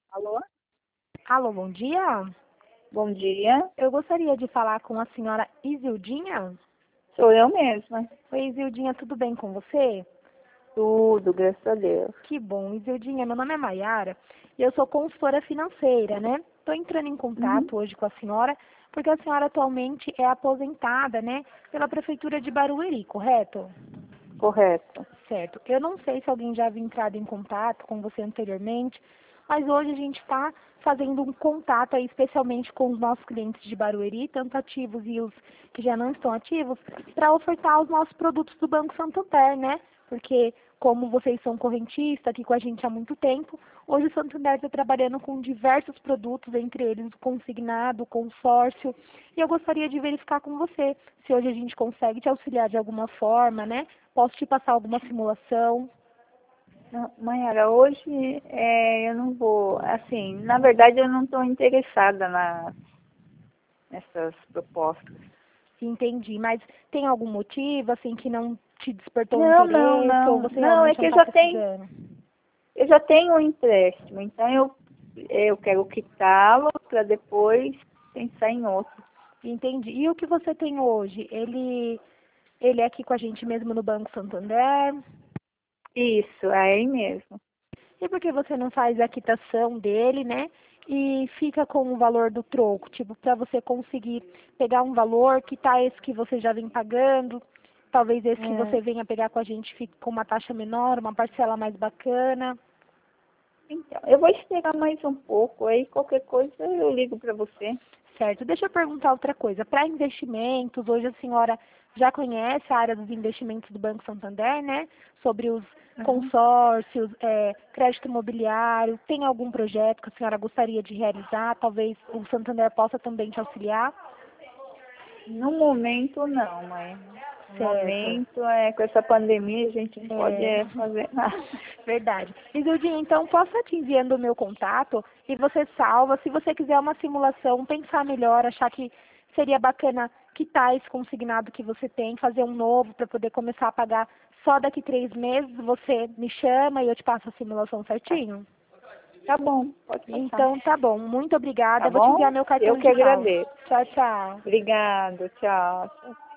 Alô? Alô, bom dia. Bom dia. Eu gostaria de falar com a senhora Isildinha. Sou eu mesma. Oi, Isildinha, tudo bem com você? Tudo, graças a Deus. Que bom, Isildinha. Meu nome é Maiara e eu sou consultora financeira, né? Estou entrando em Uhum. contato hoje com a senhora porque a senhora atualmente é aposentada, né? Pela Prefeitura de Barueri, correto? Correto. Certo. Eu não sei se alguém já havia entrado em contato com você anteriormente, mas hoje a gente está fazendo um contato aí, especialmente com os nossos clientes de Barueri, tanto ativos e os que já não estão ativos, para ofertar os nossos produtos do Banco Santander, né? Porque, como vocês são correntistas aqui com a gente há muito tempo, hoje o Santander está trabalhando com diversos produtos, entre eles o consignado, o consórcio, e eu gostaria de verificar com você se hoje a gente consegue te auxiliar de alguma forma, né? Posso te passar alguma simulação? Não, Mayara, hoje eu não vou, assim, na verdade eu não estou interessada nessas propostas. Entendi, mas tem algum motivo, assim, que não te despertou Não, não, interesse ou não. você Não, é realmente que não está precisando? eu já tenho um empréstimo, então eu quero quitá-lo para depois pensar em outro. Entendi. E o que você tem hoje? Ele é aqui com a gente mesmo no Banco Santander? Isso, é aí mesmo. E por que você não faz a quitação dele, né? E fica com o valor do troco, tipo, para você conseguir pegar um valor, quitar esse que você já vem pagando, talvez esse que É, você venha pegar com a gente fique com uma taxa menor, uma parcela mais bacana. então, eu vou esperar mais um pouco, aí qualquer coisa eu ligo para você. Certo. Deixa eu perguntar outra coisa. Para investimentos, hoje a senhora já conhece a área dos investimentos do Banco Santander, né? Sobre os Uhum. consórcios, crédito imobiliário. Tem algum projeto que a senhora gostaria de realizar? Talvez o Santander possa também te auxiliar? No momento, não, mãe. No Certo. momento, com essa pandemia, a gente não pode É, fazer nada. verdade. Isildinha, então posso estar te enviando o meu contato e você salva. Se você quiser uma simulação, pensar melhor, achar que seria bacana quitar esse consignado que você tem, fazer um novo para poder começar a pagar só daqui 3 meses, você me chama e eu te passo a simulação certinho? Tá bom, pode passar. Então tá bom. Muito obrigada. Tá Eu vou te enviar bom? meu Eu cartão que de house. agradeço. Tchau, tchau. Obrigada, tchau.